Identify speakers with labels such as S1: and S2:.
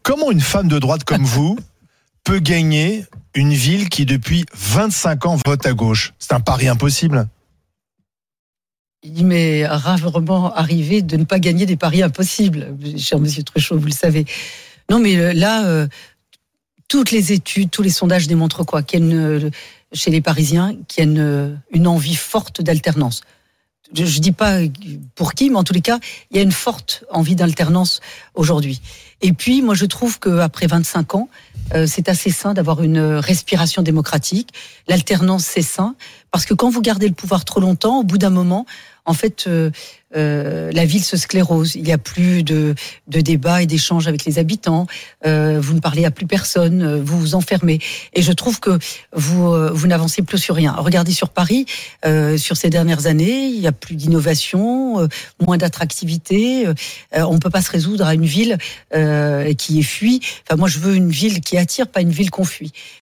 S1: Comment une femme de droite comme vous peut gagner une ville qui, depuis 25 ans, vote à gauche? C'est un pari impossible.
S2: Il m'est rarement arrivé de ne pas gagner des paris impossibles, cher monsieur Truchot, vous le savez. Non, mais là, toutes les études, tous les sondages démontrent quoi? Qu'il y a chez les Parisiens, qu'il y a une envie forte d'alternance. Je ne dis pas pour qui, mais en tous les cas, il y a une forte envie d'alternance aujourd'hui. Et puis, moi, je trouve qu'après 25 ans, c'est assez sain d'avoir une respiration démocratique. L'alternance, c'est sain, parce que quand vous gardez le pouvoir trop longtemps, au bout d'un moment, en fait, la ville se sclérose. Il n'y a plus de débats et d'échanges avec les habitants. Vous ne parlez à plus personne. Vous vous enfermez. Et je trouve que vous n'avancez plus sur rien. Regardez sur Paris, sur ces dernières années, il y a plus d'innovation, moins d'attractivité. On ne peut pas se résoudre à une ville qui est fuie. Enfin, moi, je veux une ville qui attire, pas une ville qu'on fuit.